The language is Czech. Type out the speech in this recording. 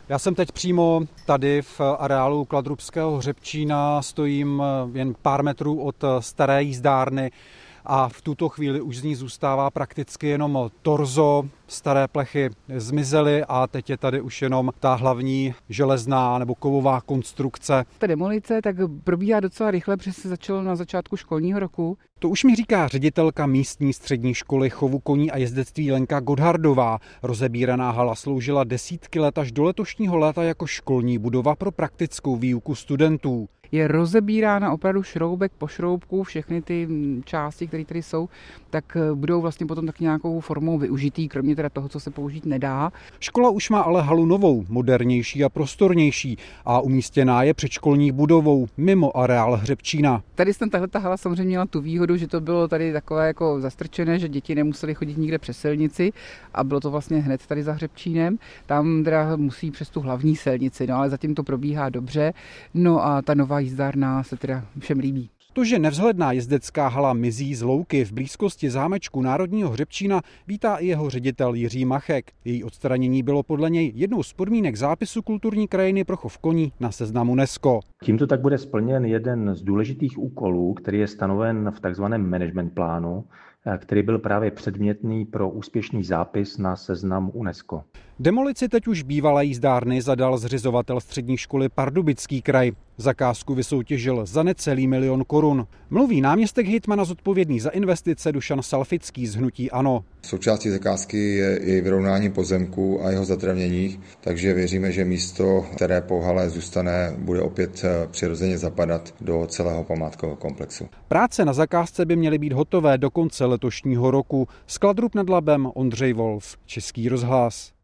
Já jsem teď přímo tady v areálu Kladrubského hřebčína, stojím jen pár metrů od staré jízdárny a v tuto chvíli už z ní zůstává prakticky jenom torzo. Staré plechy zmizely a teď je tady už jenom ta hlavní železná nebo kovová konstrukce. Ta demolice tak probíhá docela rychle, protože se začalo na začátku školního roku. To už mi říká ředitelka místní střední školy chovu koní a jezdectví Lenka Godhardová. Rozebíraná hala sloužila desítky let až do letošního léta jako školní budova pro praktickou výuku studentů. Je rozebírána opravdu šroubek po šroubku, všechny ty části, které tady jsou, tak budou vlastně potom tak nějakou formou využitý, kromě teda toho, co se použít nedá. Škola už má ale halu novou, modernější a prostornější a umístěná je před školní budovou mimo areál hřebčína. Tady tahleta hala samozřejmě měla tu výhodu, že to bylo tady takové jako zastrčené, že děti nemusely chodit nikde přes silnici a bylo to vlastně hned tady za hřebčínem. Tam teda musí přes tu hlavní silnici, no ale zatím to probíhá dobře. No a ta nová jízdárna se teda všem líbí. To, že nevzhledná jezdecká hala mizí z louky v blízkosti zámečku Národního hřebčína, vítá i jeho ředitel Jiří Machek. Její odstranění bylo podle něj jednou z podmínek zápisu kulturní krajiny pro chov koní na seznam UNESCO. Tímto tak bude splněn jeden z důležitých úkolů, který je stanoven v takzvaném management plánu, který byl právě předmětný pro úspěšný zápis na seznam UNESCO. Demolici teď už bývalé jízdárny zadal zřizovatel střední školy Pardubický kraj. Zakázku vysoutěžil za necelý 1 000 000 korun. Mluví náměstek hejtmana zodpovědný za investice Dušan Salfický z hnutí ANO. Součástí zakázky je i vyrovnání pozemku a jeho zatravnění, takže věříme, že místo, které po hale zůstane, bude opět přirozeně zapadat do celého památkového komplexu. Práce na zakázce by měly být hotové do konce letošního roku. Z Kladrub nad Labem Ondřej Wolf, Český rozhlas.